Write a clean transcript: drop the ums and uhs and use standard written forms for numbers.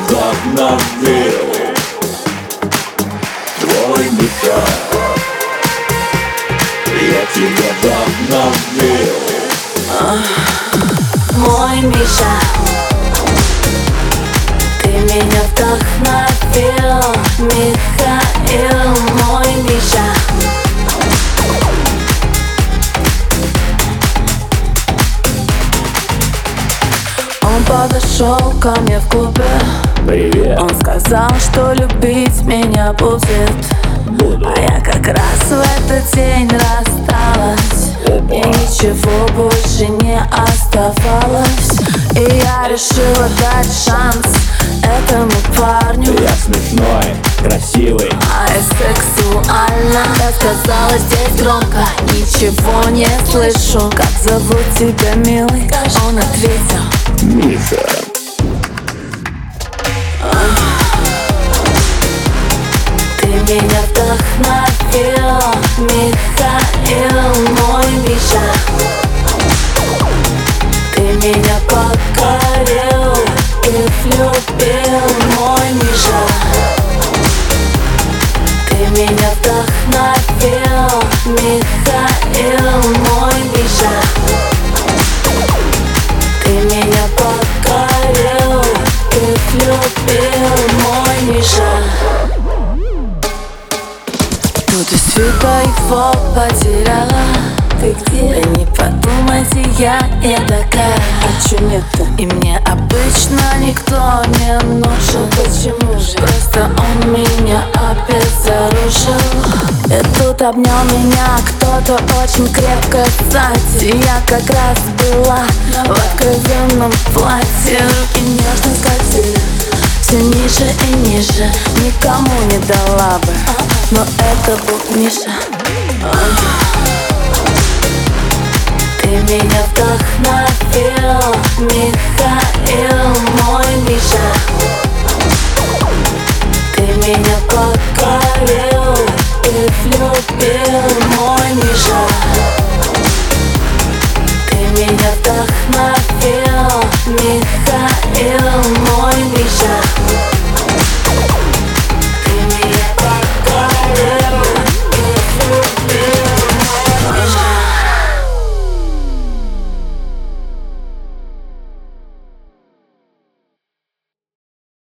вдохновил твой Миша. Я тебя вдохновил. Мой Миша, ты меня вдохновил. Михаил, мой Миша. Он подошел ко мне в клубе. Привет. Он сказал, что любить меня будет. Буду. А я как раз в этот день рассталась. Опа. И ничего больше не оставалось. И я решила дать шанс этому парню. Я смешной, красивый. А я сексуально. Я сказала здесь громко, ничего не слышу. Как зовут тебя, милый? Он ответил: Миша. ты меня вдохновил. Михаил, мой Миша. Ты меня покорил и влюбил, мой Миша. Ты меня вдохновил. Михаил, мой Миша. Ты меня покорил и влюбил, мой Миша. Тут и света его потеряла. Ты где? Да не подумайте, я не такая. А чё нет-то? И мне обычно никто не нужен. Почему же? Просто он меня опять зарушил. И тут обнял меня кто-то очень крепко сзади. Я как раз была в откровенном платье. Руки нежно скользили все ниже и ниже. Никому не дала бы, но это был Миша. Ты меня вдохновил. Михаил, мой Миша. Ты меня покорил и влюбил, мой Миша.